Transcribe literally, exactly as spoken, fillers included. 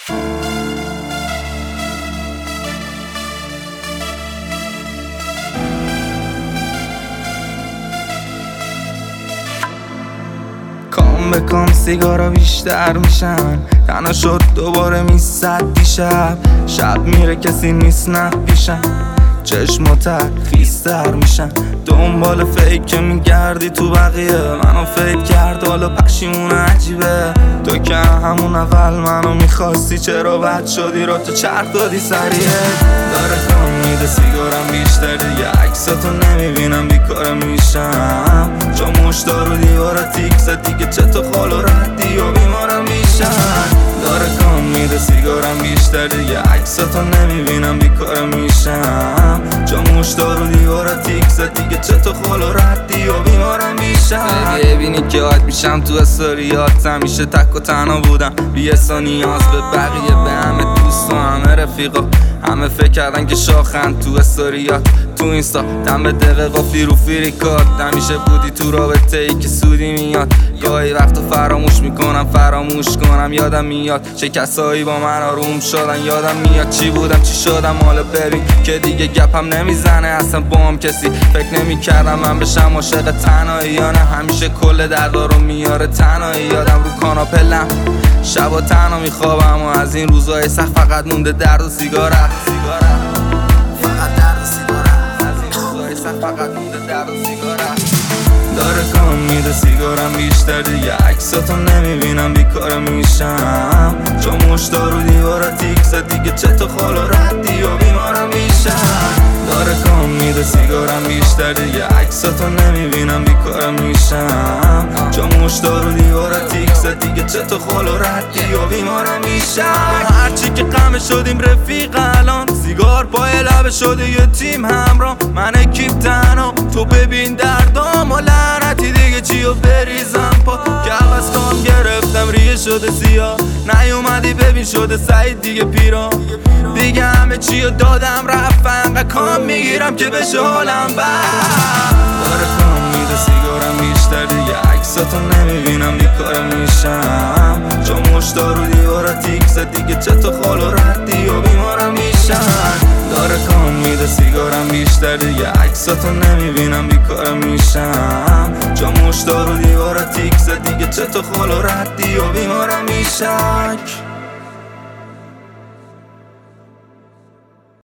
کام به کام سیگارا بیشتر میشن، تنها شد دوباره میزد دیشب. شب میره کسی نیست نه پیشم، چشماتر خیستر میشن. دنبال فیک که میگردی تو بقیه، منو فیک کرد حالا پشیمون عجیبه. تو که همون اول منو میخواستی، چرا بد شدی رو تو چرخ دادی سریعه. داره کام میده سیگارم بیشتر، دیگه عکساتو نمیبینم بیکاره میشم. چون مشتا رو دیوارا تیک زد دیگه، چطور خال و ردی و بیمارم میشن. داره کام میده سیگارم بیشتر، دیگه عکساتو نمیبینم بیکاره میشم. چون مشتا رو دیوارا تیک زد دیگه، چطور خال و ردی و بیمارم میشن. ببینی که عاد میشم تو استوریات، همیشه تک و تنها بودم بی احسا نیاز به بقیه، به همه دوست و همه رفیقا. همه فکر کردن که شاخن تو استوریات، تو اینستا دم دقیقه قفلی رو فریکات. همیشه بودی تو رابطه ای که سودی میاد، گاهی وقتا فراموش میکنم فراموش کنم. یادم میاد چه کسایی با من آروم شدن، یادم میاد چی بودم چی شدم. حالا ببین که دیگه گپم نمیزنه اصلا با هم کسی. فکر نمیکردم من بشم عاشق تنهایی یا نه، همیشه کل دردا رو میاره تنهایی. یادم رو کاناپلم شبا تنها میخوابم و از این روزای سخت فقط مونده درد و سیگاره. فقط درد و سیگاره، از این روزای سخت فقط مونده درد و سیگاره. داره کام میده سیگارم بیشتر، دیگه عکساتو نمیبینم بیکاره میشم. چون مشتا رو دیوارا تیک زد دیگه، چطور خال و ردی و بیمارم میشن. داره کام میده سیگارم بیشتر، دیگه عکساتو نمیبینم بیکاره میشم. چون مشتا رو دیوارا تیک زد دیگه، چطور خال و ردی و بیمارم میشن. هرچی که غم شدیم رفیق الان، سیگار پای لبه شده یه تیم همراه. من اکیپ تنها، تو ببین دردام و لعنتی دیگه چیو بریزم پا. که عوض کام گرفتم ریه شده سیاه، نیومدی ببین شده سعید دیگه پیرا. دیگه همه چیو دادم رفت، انقدر کام میگیرم که بشه حالم بد. داره کام میده سیگارم بیشتر، دیگه عکساتو نمیبینم بیکاره میشم. چون مشتا رو دیوارا تیک زد دیگه، چطور خال و ردی و بیمارم میشن. داره کام میده سیگارم بیشتر، دیگه عکساتو نمیبینم بیکاره میشم. چون مشتا رو دیوارا تیک زد دیگه، چطور خال و ردی و بیمارم میشن.